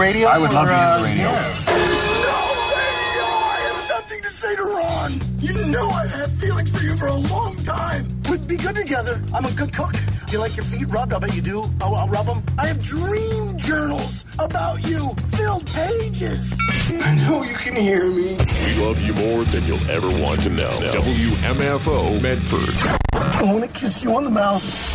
Radio? I would love to hear the radio. Yeah. I have something to say to Ron. You know I've had feelings for you for a long time. We'd be good together. I'm a good cook. Do you like your feet rubbed? I bet you do. I'll rub them. I have dream journals about you. Filled pages. I know you can hear me. We love you more than you'll ever want to know. WMFO Medford. I want to kiss you on the mouth.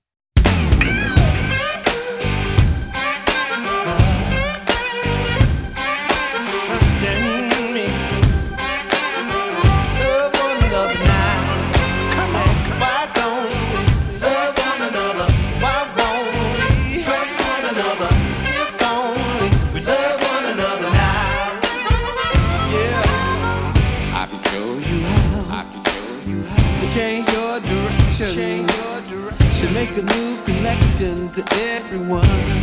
Make a new connection to everyone.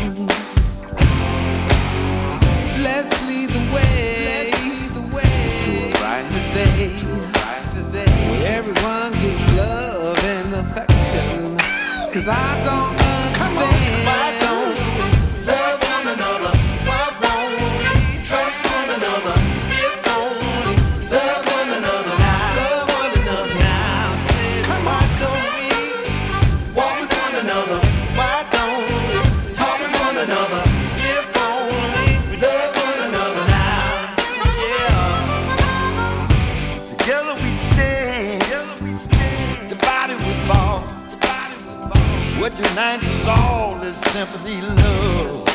Let's lead the way to a brighter day, where everyone gives love and affection. 'Cause I don't understand. Why don't we love one another? Why won't we trust one another? If only we love one another now. Love one another now. Say, why don't we walk with one another? Why don't we talk with one another? If only we love one another now. Yeah. Together we stand. Divided we fall. What unites us all is sympathy, love.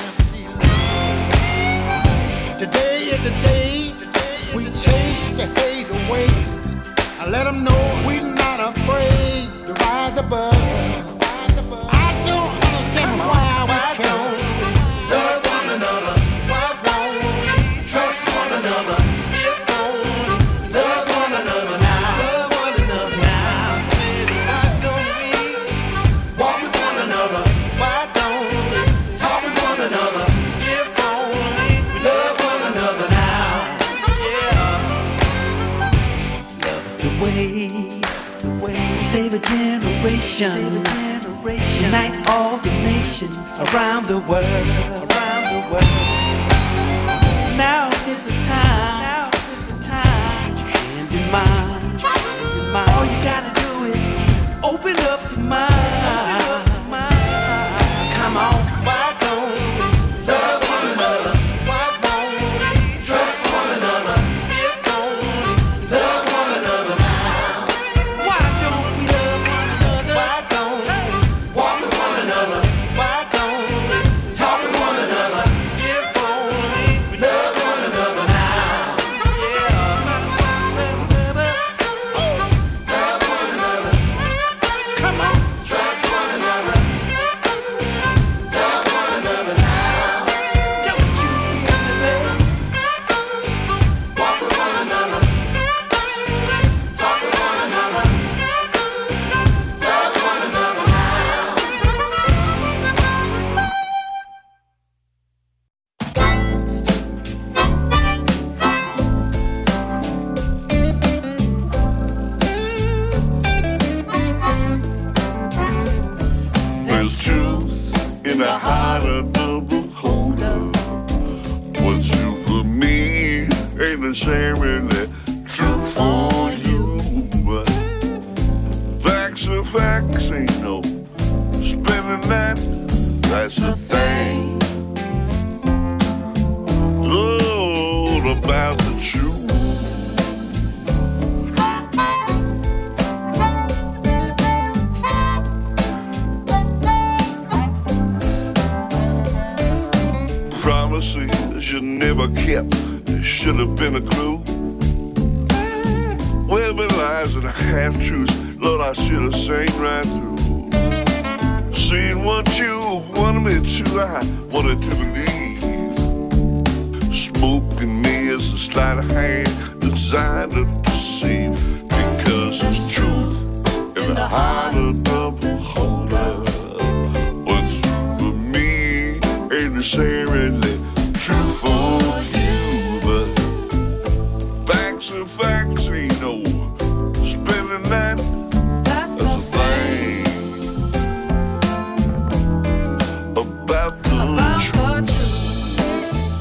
Today is the day we chase the hate away. I let them know we're not afraid to rise above. I don't understand why we can't love one another. Why won't we trust one another? If only we love one another now. Love one another now. Say, why don't we walk with one another? Why don't we talk with one another? If only we love one another now. Yeah. Love is the way to save a generation. Unite all the nations around the world. Now is the time. Put your hand in mine. All you gotta do is open up your mind. Come on. Why don't we love one another? Why won't we trust one another? If only we love one another now. Why don't we love one another? Why don't we walk with one another? Why don't we talk with one another? If only we love one another now. Yeah. Love one another. Come on. Trust one another. Love one another now. Don't you feel the love? Walk with one another. Talk with one another. Love one another now. There's truth in the heart of the beholder. What's true for me ain't necessarily true for you. But facts are facts, ain't no spinning that. That's the thing. All about the truth. Promises you never kept, it should have been a clue. Well, been lies and half-truths, Lord, I should have seen right through. Seeing what you wanted me to, I wanted to believe. Smoke in me is a sleight of hand designed to deceive. Because it's truth in the heart of the beholder. What's true for me ain't necessarily true for you. But facts are facts, ain't no spinning that. That's the thing about the truth.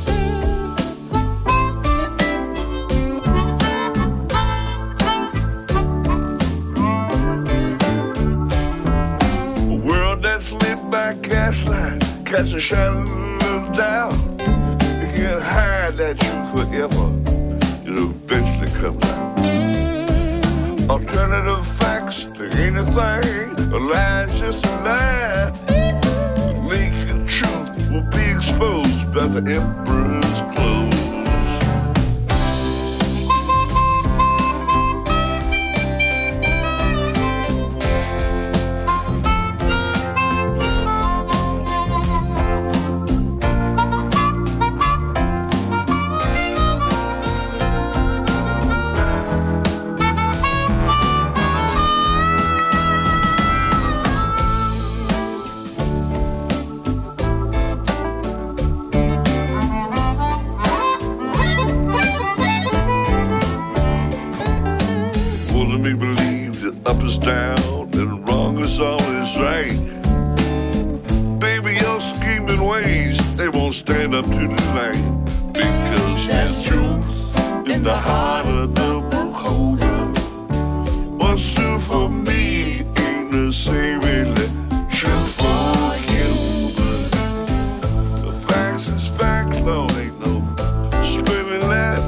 cast a shadow of doubt. You can't hide that truth forever. It eventually comes out. Alternative facts to anything, a lie's just a lie. The naked truth will be exposed by the emperor's clothes. Up is down and wrong is always right. Baby, your scheming ways, they won't stand up to the light. Because there's truth in the heart of the beholder. What's true for me ain't necessarily true for you. The facts is facts, Lord, ain't no spinning that.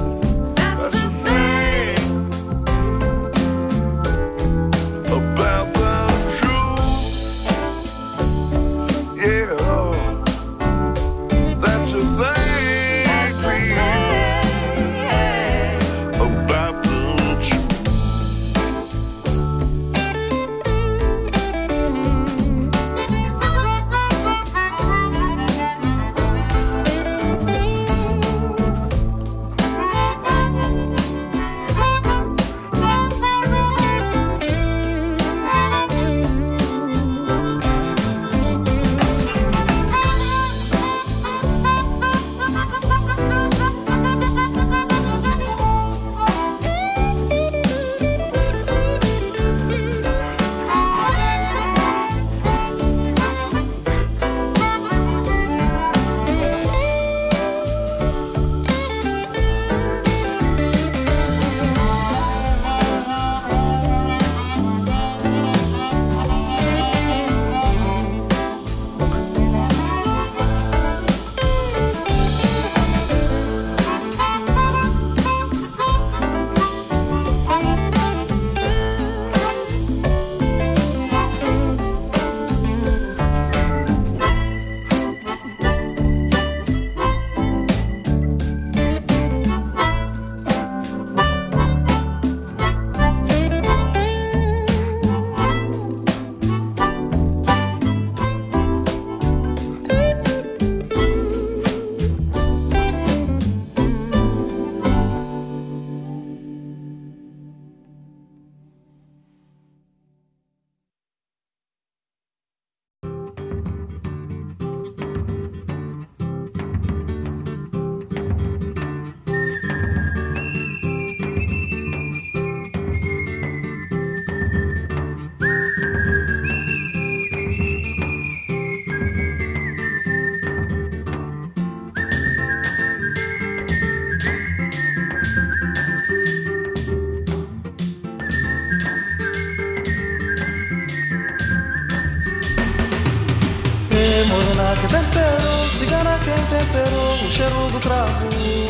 Morena que temperou, cigana quem temperou o cheiro do cravo.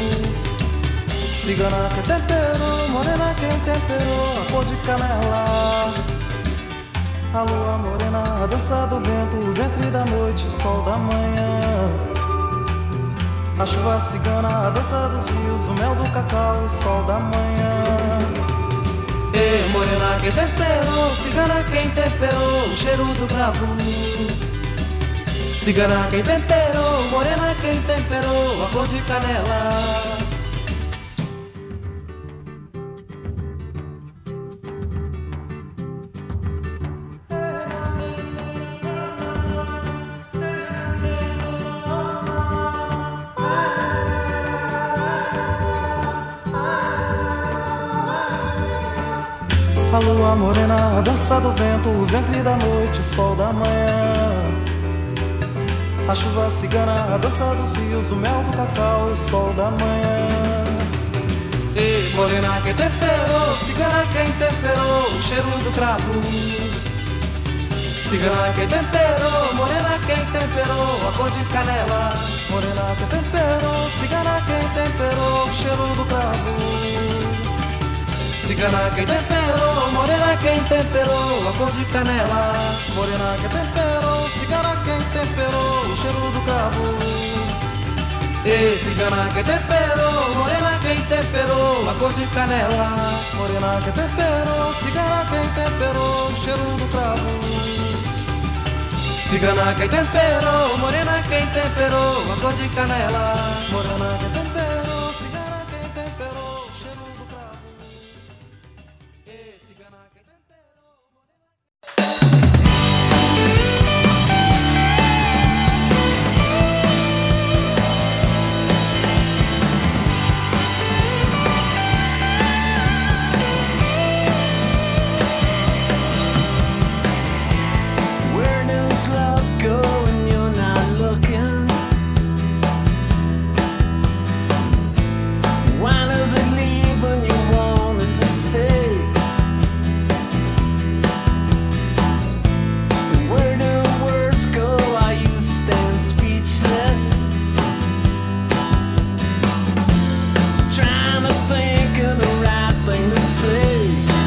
Cigana que temperou, morena quem temperou a cor de canela. A lua morena, a dança do vento, o ventre da noite, o sol da manhã. A chuva cigana, a dança dos rios, o mel do cacau, o sol da manhã. Ei, morena que temperou, cigana quem temperou o cheiro do cravo. Cigana quem temperou, morena quem temperou a cor de canela. A lua morena, a dança do vento, o ventre da noite, o sol da manhã. A chuva cigana, a dança dos rios, o mel do cacau, o sol da manhã. Ei, morena quem temperou, cigana quem temperou o cheiro do cravo. Cigana que temperou, morena quem temperou, a cor de canela. Morena que temperou, cigana quem temperou, o cheiro do cravo. Cigana que temperou, morena quem temperou, a cor de canela. Morena que temperou, cigana quem temperou, o cheiro do cravo. E cigana que temperou, morena quem temperou, a cor de canela. Morena que temperou, cigana quem temperou, o cheiro do cravo. Cigana quem temperou, morena quem temperou, a cor de canela. Morena quem temperou, cigana quem temperou, o cheiro do cravo. E cigana quem temperou, go when you're not looking? Why does it leave when you want it to stay? Where do words go while you stand speechless? Trying to think of the right thing to say.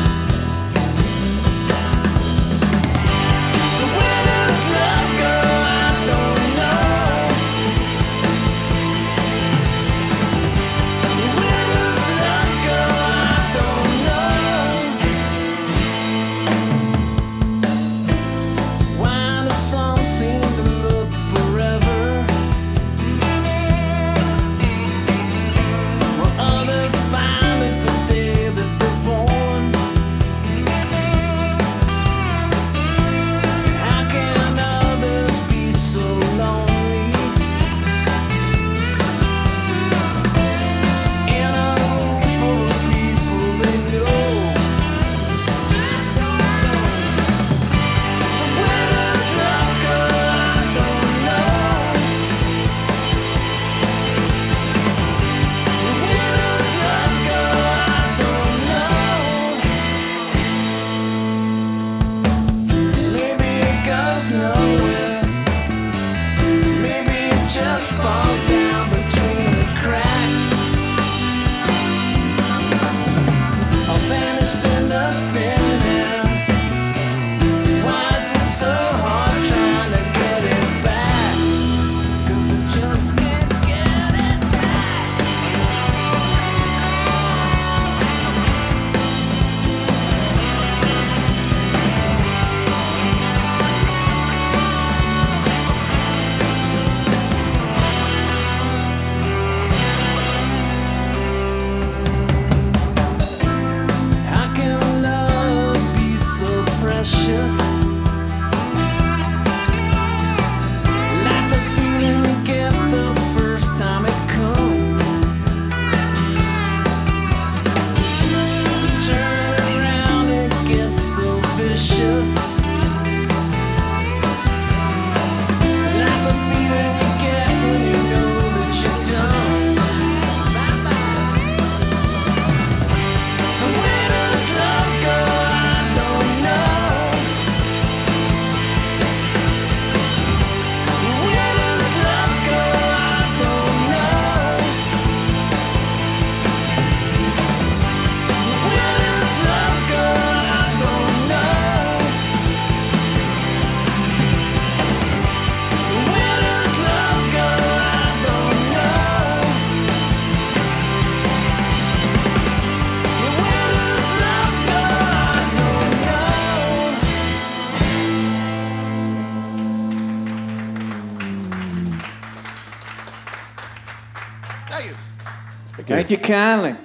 Thank you kindly.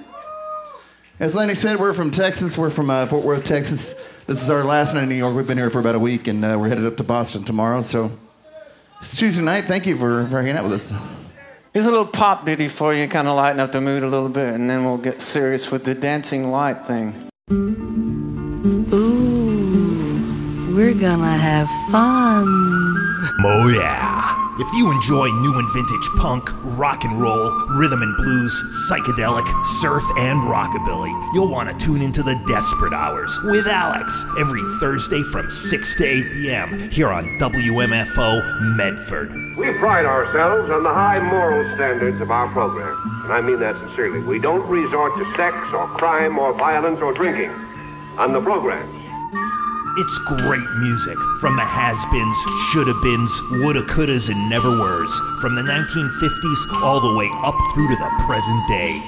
As Lenny said, we're from Texas. We're from Fort Worth, Texas. This is our last night in New York. We've been here for about a week, and we're headed up to Boston tomorrow. So it's Tuesday night. Thank you for hanging out with us. Here's a little pop ditty for you, kind of lighten up the mood a little bit, and then we'll get serious with the dancing light thing. Ooh, we're gonna have fun. Oh yeah. If you enjoy new and vintage punk, rock and roll, rhythm and blues, psychedelic, surf, and rockabilly, you'll want to tune into the Desperate Hours with Alex every Thursday from 6 to 8 p.m. here on WMFO Medford. We pride ourselves on the high moral standards of our program, and I mean that sincerely. We don't resort to sex or crime or violence or drinking on the programs. It's great music from the has-beens, shoulda-beens, woulda, couldas, and never-weres, from the 1950s all the way up through to the present day.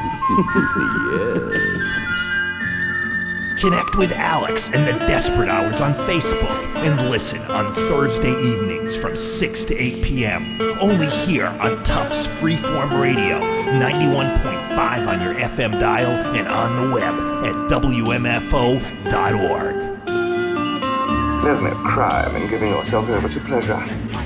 Yes. Connect with Alex and the Desperate Hours on Facebook and listen on Thursday evenings from 6 to 8 p.m. Only here on Tufts Freeform Radio, 91.5 on your FM dial and on the web at WMFO.org. There's no crime in giving yourself over to pleasure.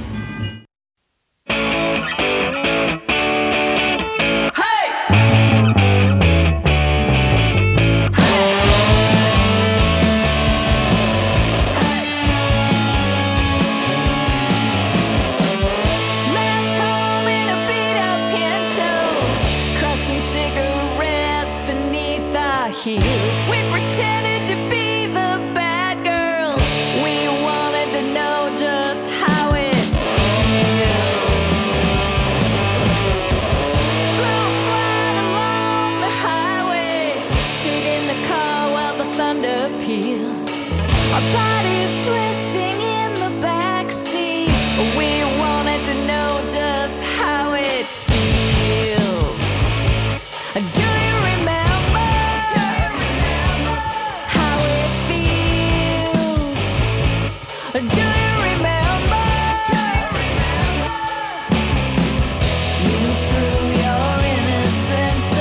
We pretended to be the bad girls. We wanted to know just how it feels. Blew a flight along the highway, stayed in the car while the thunder pealed. Our bodies twisting in the backseat. We wanted to know just how it feels. Do you remember? Do you remember? You threw your innocence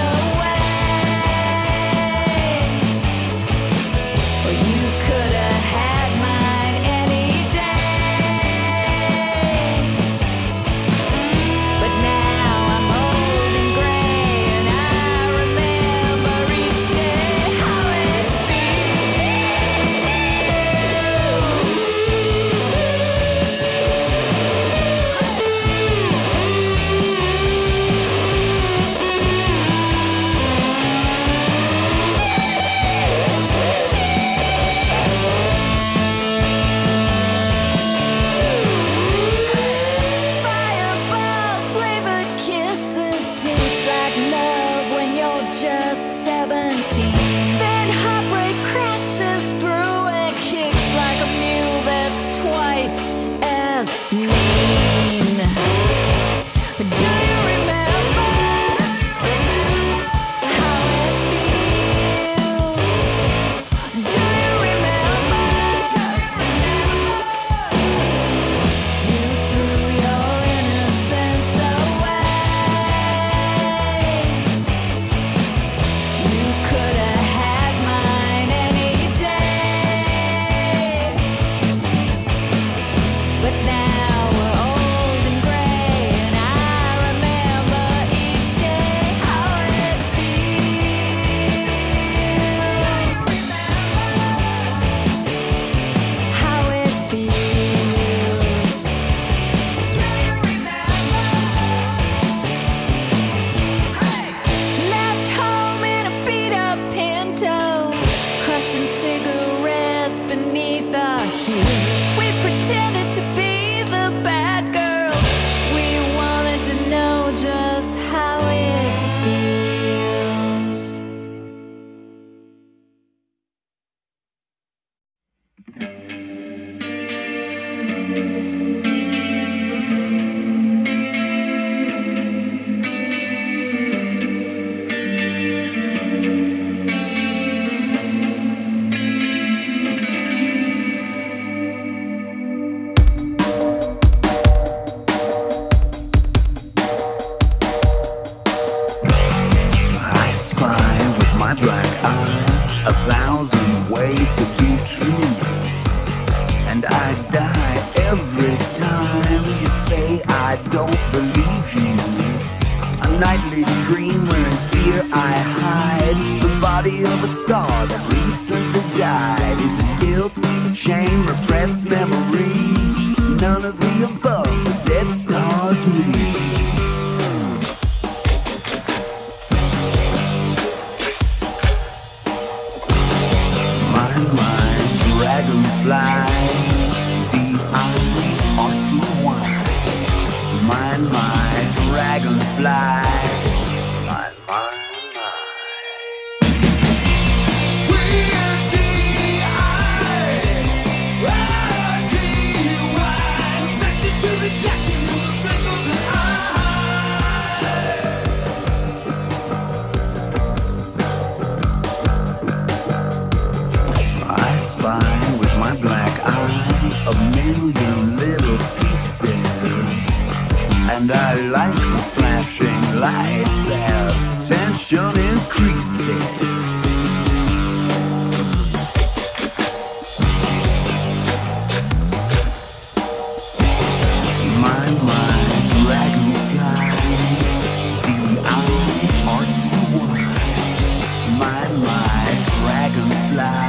away. Or you could have had mine any day. But now I'm old and gray, and I remember each day how it Fireball flavored kisses taste like love when you're just 17. Then heartbreak crashes through and kicks like a mule that's twice as mean. Do you remember how it feels? Do you remember? You threw your innocence away. You could have had mine any day. But now we're old and gray, and I remember each day how it feels. How it feels. Left home in a beat-up Pinto, crushing cigarettes beneath our heels. We pretended to be the bad girl. We wanted to know just how it feels. I spy with my black eye 1,000 ways to be true, and I die every time you say I don't believe you. A nightly dream where in fear I hide the body of a star that recently died. Is it guilt, shame, repressed memory? None of the above. Dead Stars me. Dragonfly, D-I-R-T-Y. Mind my dragonfly. Mind my. Spy with my black eye a million little pieces, and I like the flashing lights as tension increases. My dragonfly, D-I-R-T-Y. My dragonfly.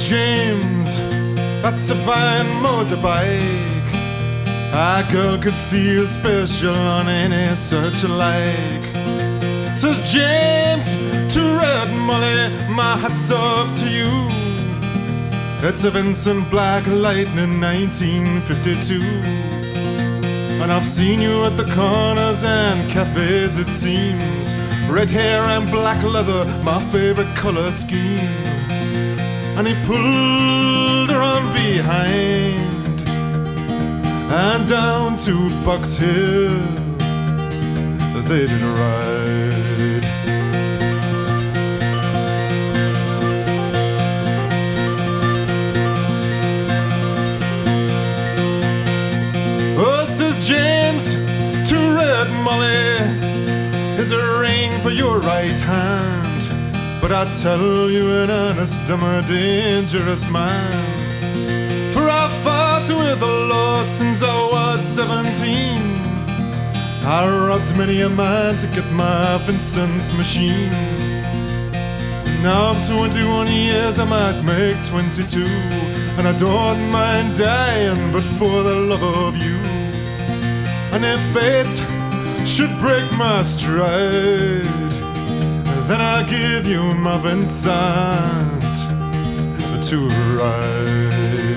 James, that's a fine motorbike. A girl could feel special on any such like. Says James to Red Molly, my hat's off to you. It's a Vincent Black Lightning 1952. And I've seen you at the corners and cafes, it seems. Red hair and black leather, my favorite color scheme. And he pulled her on behind and down to Box Hill they did ride. Oh, says James to Red Molly, is a ring for your right hand. But I tell you in earnest, I'm a dangerous man. For I've fought with the law since I was 17. I robbed many a man to get my Vincent machine. Now I'm 21 years, I might make 22. And I don't mind dying, but for the love of you. And if fate should break my stride, then I'll give you my Vincent to ride.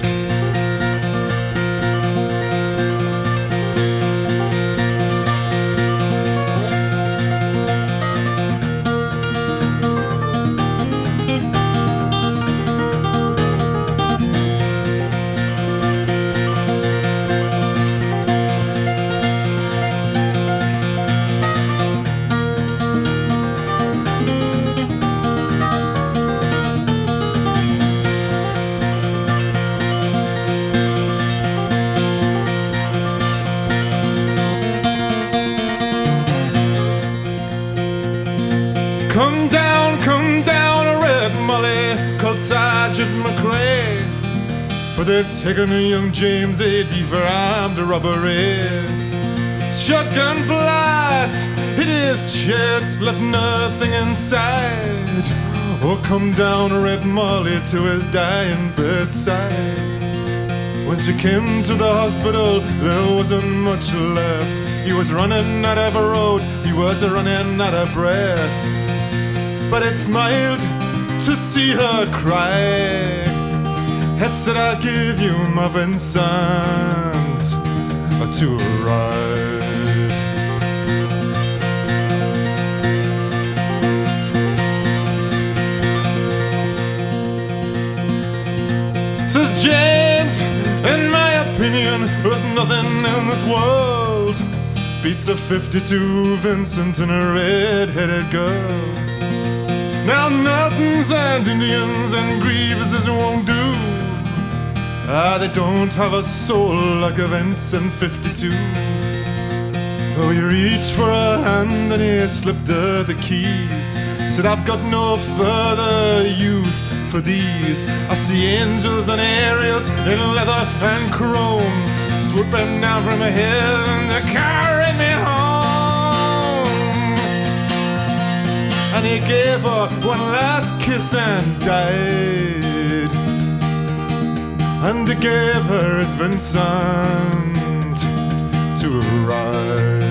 Sergeant McRae, for they've taken a young James A.D. for armed robbery. Shotgun blast hit his chest, left nothing inside. Oh, come down, Red Molly, to his dying bedside. When she came to the hospital, there wasn't much left. He was running out of a road, he was running out of breath. But he smiled to see her cry. I said, I'll give you my Vincent to ride. Says James, in my opinion, there's nothing in this world beats a 52 Vincent and a red-headed girl. Now nothings and Indians and Grieveses won't do. They don't have a soul like a Vincent 52. Oh, he reached for a hand and he slipped her the keys. Said, I've got no further use for these. I see angels and aerials in leather and chrome, swooping down from heaven to carry me home. And he gave her one last kiss and died. And he gave her his Vincent to ride.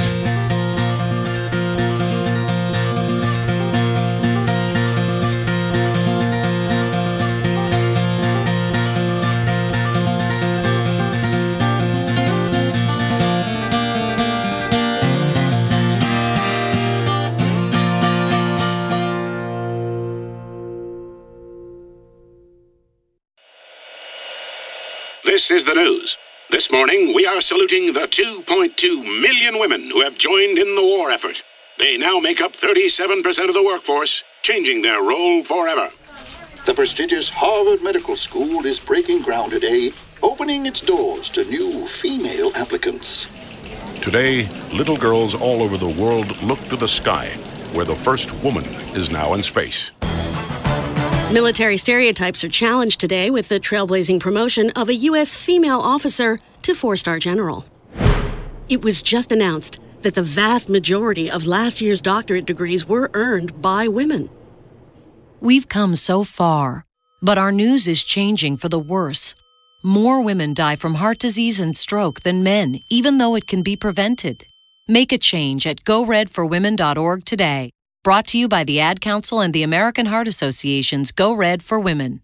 This is the news. This morning, we are saluting the 2.2 million women who have joined in the war effort. They now make up 37% of the workforce, changing their role forever. The prestigious Harvard Medical School is breaking ground today, opening its doors to new female applicants. Today, little girls all over the world look to the sky, where the first woman is now in space. Military stereotypes are challenged today with the trailblazing promotion of a U.S. female officer to 4-star general. It was just announced that the vast majority of last year's doctorate degrees were earned by women. We've come so far, But our news is changing for the worse. More women die from heart disease and stroke than men, even though it can be prevented. Make a change at GoRedForWomen.org today. Brought to you by the Ad Council and the American Heart Association's Go Red for Women.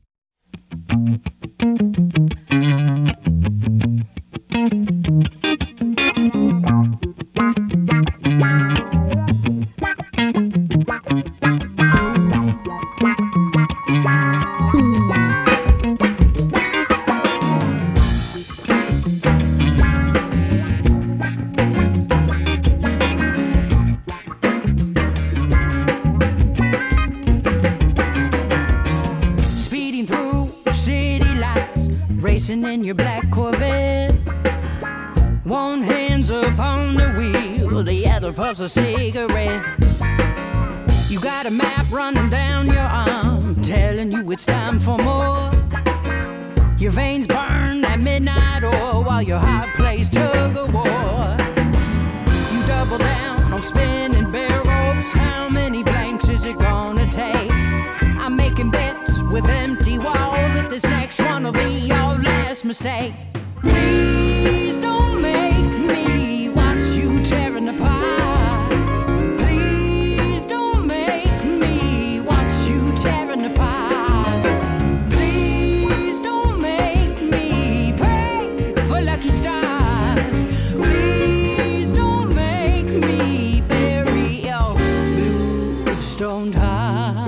In your black Corvette, one hand's upon the wheel, the other puffs a cigarette. You got a map running down your arm, telling you it's time for more. Your veins burn at midnight oil while your heart plays tug of war. You double down on spinning barrels. How many blanks is it gonna take? I'm making bets with empty walls. If this next one will be your last mistake. Please don't make me watch you tearing apart. Please don't make me watch you tearing apart. Please don't make me pray for lucky stars. Please don't make me bury your blue stoned heart.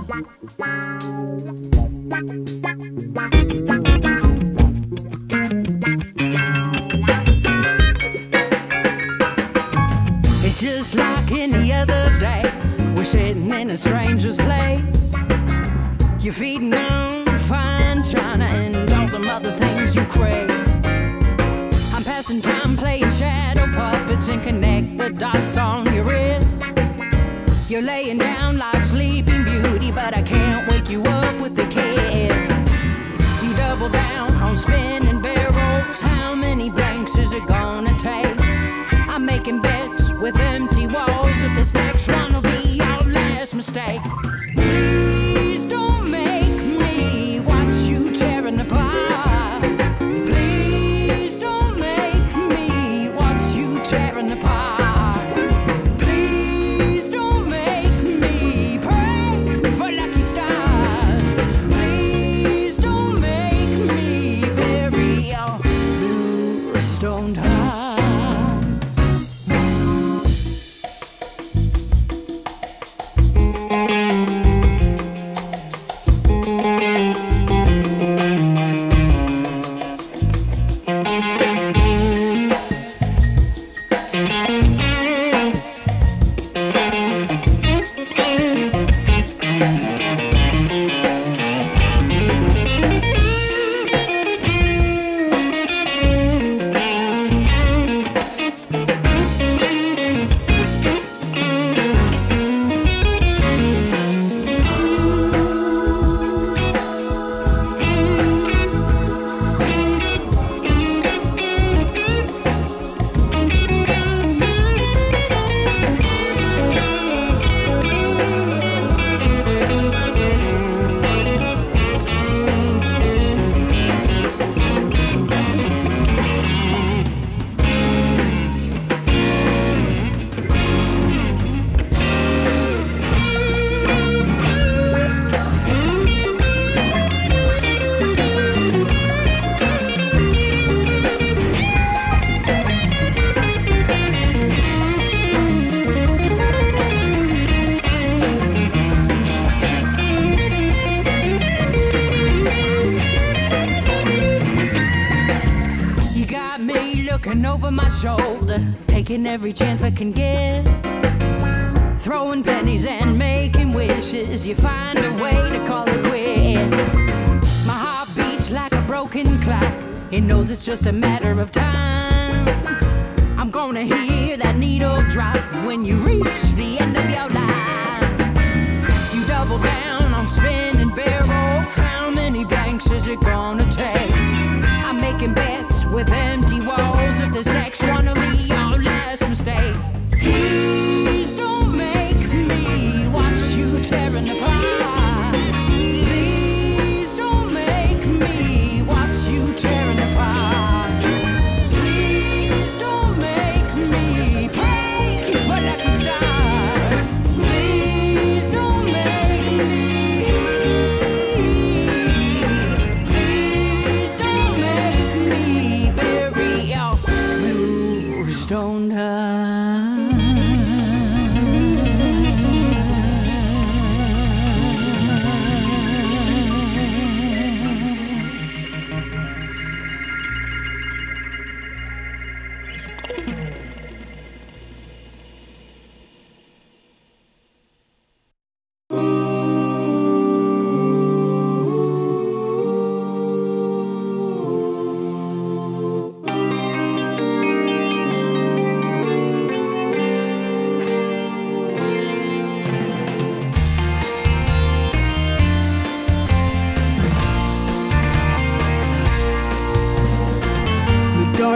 It's just like any other day. We're sitting in a stranger's place. You're feeding on fine china and all them other things you crave. I'm passing time playing shadow puppets and connect the dots on your wrist. You're laying down like Sleeping Beauty, but I can't wake you up with the kids. You double down on spinning barrels. How many blanks is it gonna take? I'm making bets with empty walls. If this next one will be your last mistake. Please don't make me watch you tearing apart. Please don't make me watch you tearing apart. Taking every chance I can get, throwing pennies and making wishes. You find a way to call it quits. My heart beats like a broken clock. It knows it's just a matter of time. I'm gonna hear that needle drop when you reach the end of your line. You double down on spinning barrels. How many blanks is it gonna take? I'm making bets with empty walls. If this next one will be your last mistake. Please don't make me watch you tearing apart. Please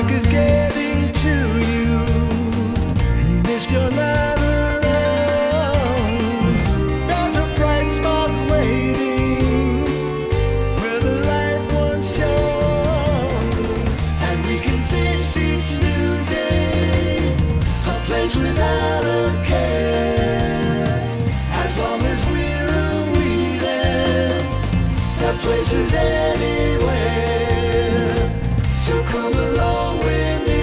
dark is getting to you, and this you're not alone. There's a bright spot waiting where the light once shone, and we can face each new day, a place without a care. As long as we're weeding, that place is anywhere. So come along with me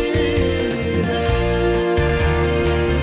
there.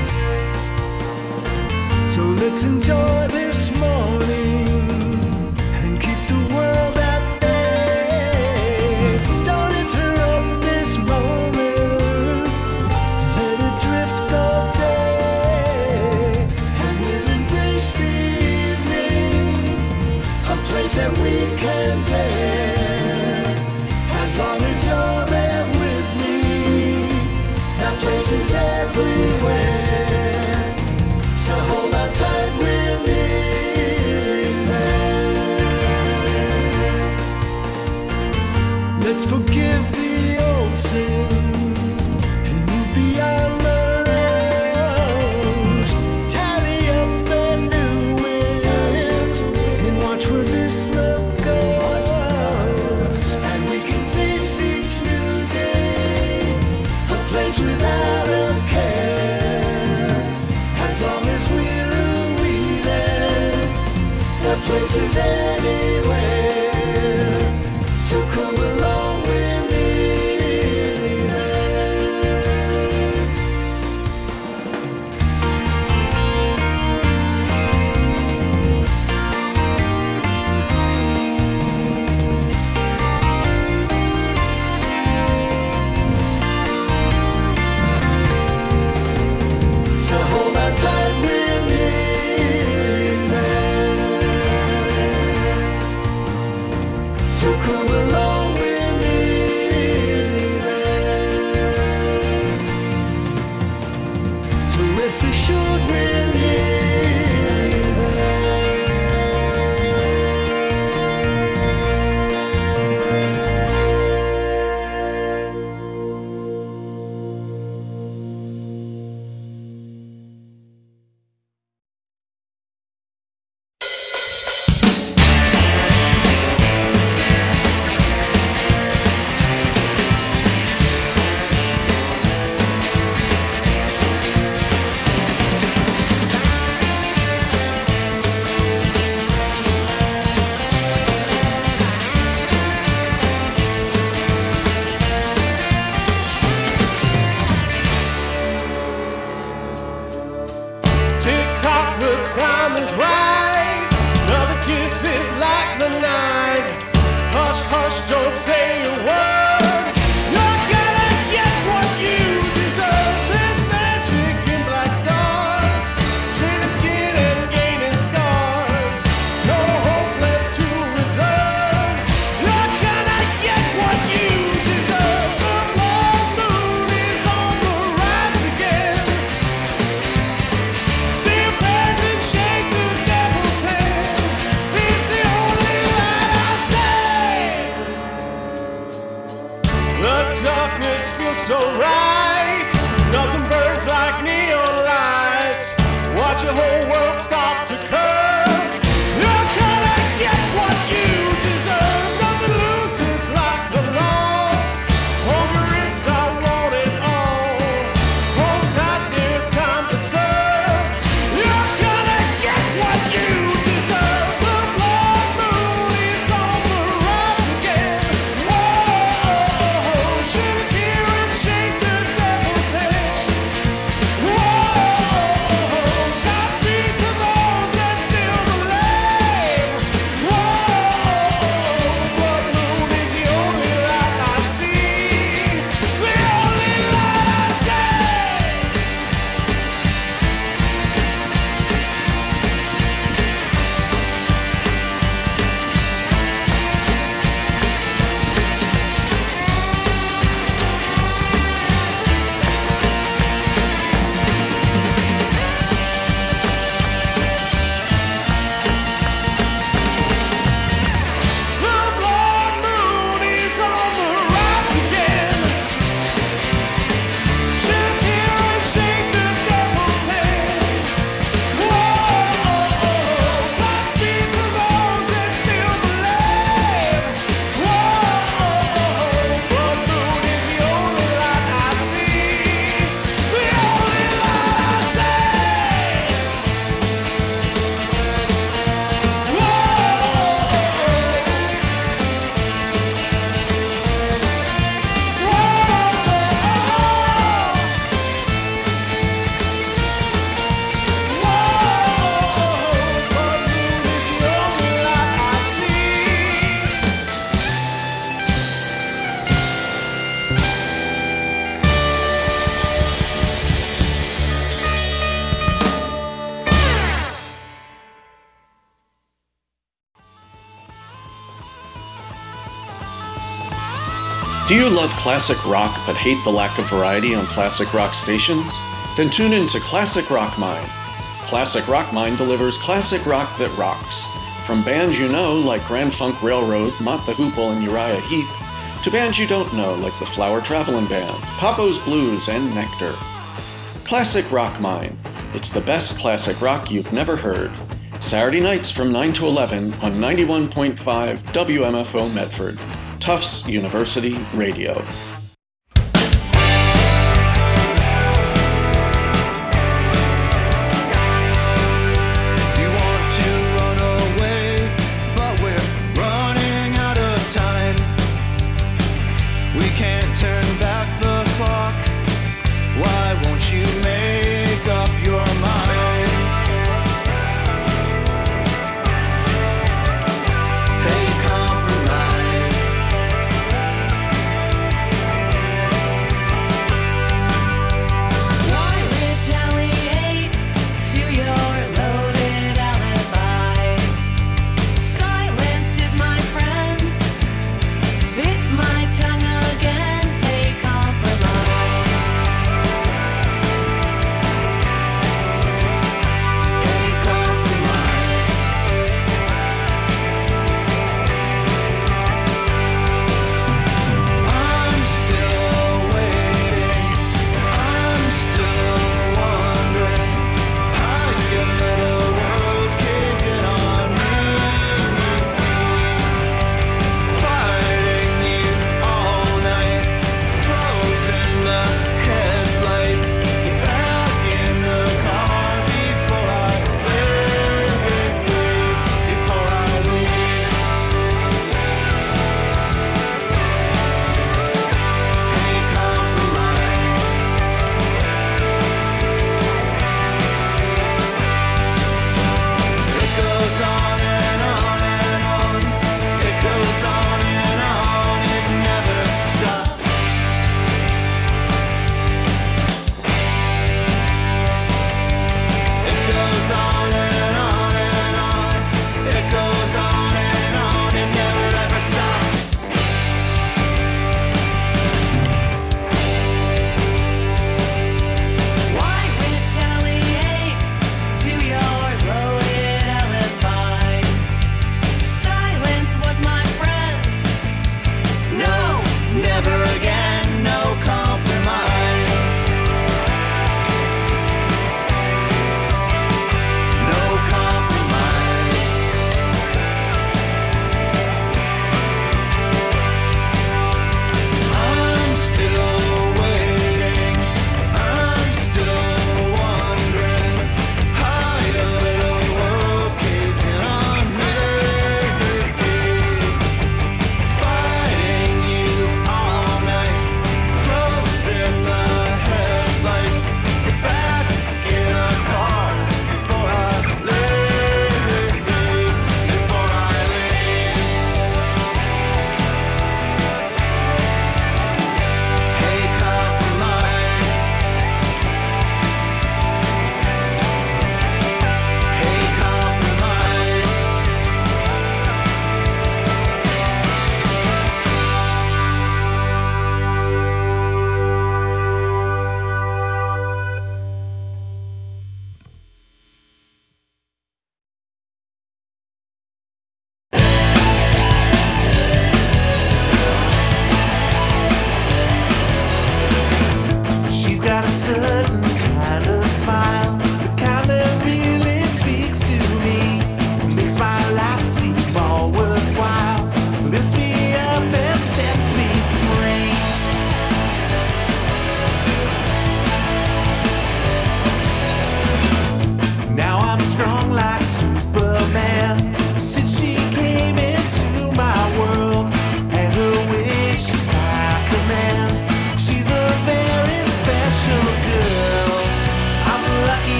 So let's enjoy this morning and keep the world at bay. Don't interrupt this moment, let it drift all day, and we'll embrace the evening, a place that we can get. As long as you're there with me, that place is everywhere. So hold on tight with me there. Let's forgive the old sin and move beyond the lows. Tally up the new wins and watch where this love goes. And we can face each new day, a place without a care. As long as we're weeding, that place is anywhere. So come along with me there. So hold on tight with me there. So come along with me there. So rest assured with me Do you love classic rock but hate the lack of variety on classic rock stations? Then tune in to Classic Rock Mine. Classic Rock Mine delivers classic rock that rocks. From bands you know like Grand Funk Railroad, Mott the Hoople, and Uriah Heep, to bands you don't know like the Flower Travelin' Band, Papo's Blues, and Nectar. Classic Rock Mine. It's the best classic rock you've never heard. Saturday nights from 9 to 11 on 91.5 WMFO Medford. Tufts University Radio.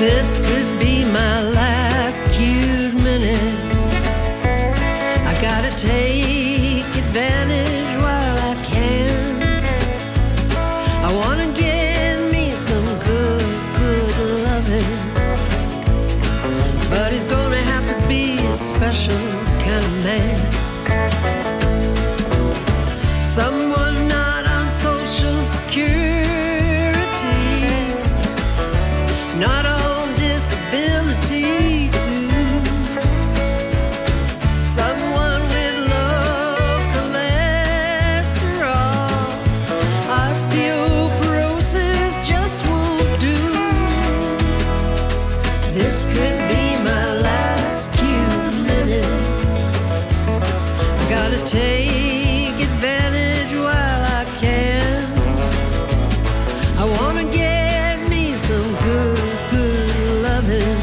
This could be my last cute minute. I gotta take advantage while I can. I wanna get me some good loving, but he's gonna have to be a special kind of man. Someone not on Social Security, not on disability too. Someone with low cholesterol, osteoporosis just won't do. This could be my last cute minute. I gotta take advantage while I can. I wanna get me some good loving,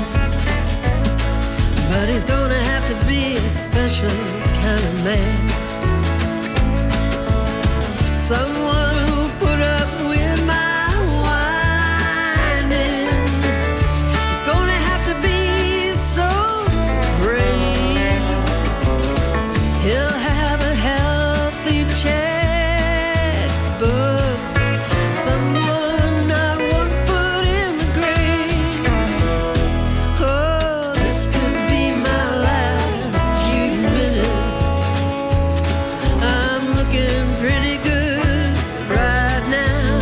but he's gonna have to be a special kind of man. Someone who'll put up with my whining. It's gonna have to be so brave. He'll have a healthy checkbook. Someone not 1 foot in the grave. Oh, this could be my last cute minute. I'm looking pretty good right now.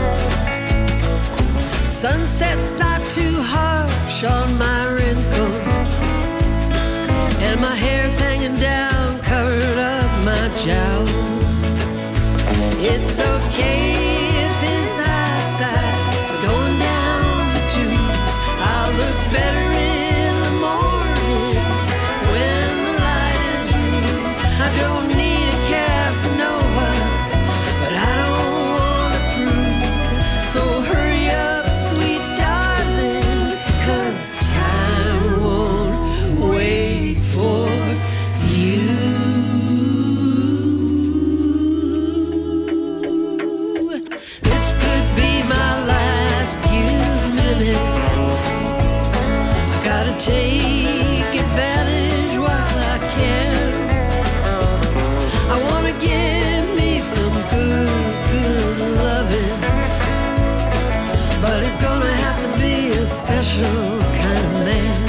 Sunset's not too harsh on my wrinkles, and my hair's hanging down, covered up my jowls. It's okay if his eyesight is going down the tubes. I'll look better in the morning when the light is through. I don't need a Casanova, but I don't want to prove. So hurry up, sweet darling, 'cause time won't wait for you. This could be my last cute minute. I gotta take advantage while I can. I wanna get me some good loving, but it's gonna have to be a special kind of man.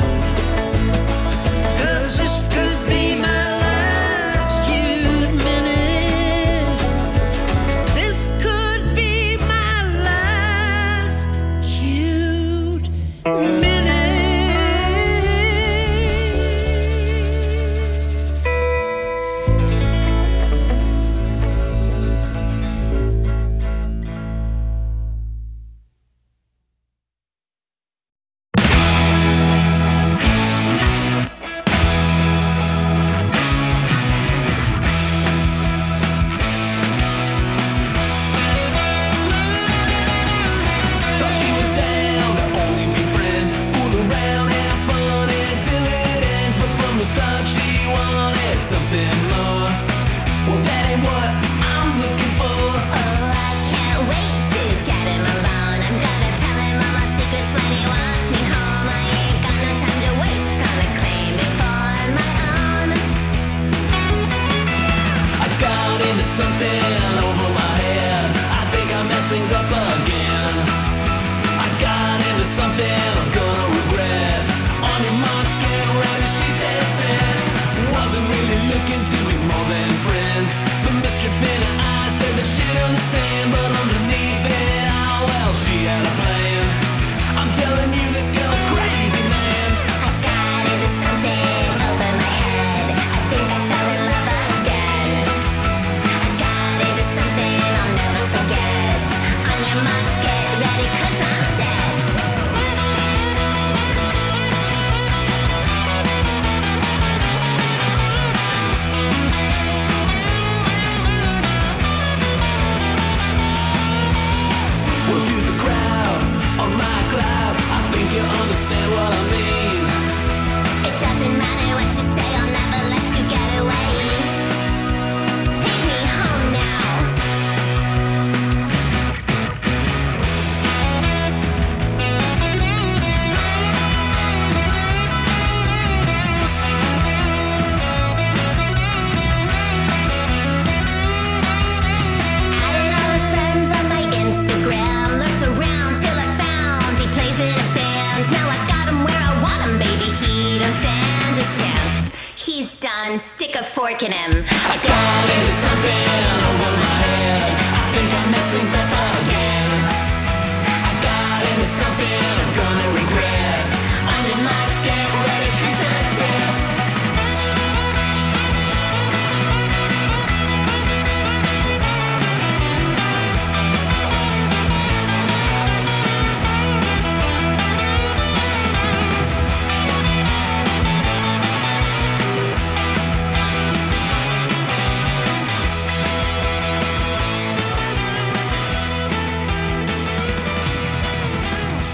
'Cause this could be my last cute minute. This could be my last cute minute. Thought she was down to only be friends. and stick a fork in him. I got into something over my head. I think I messed things up.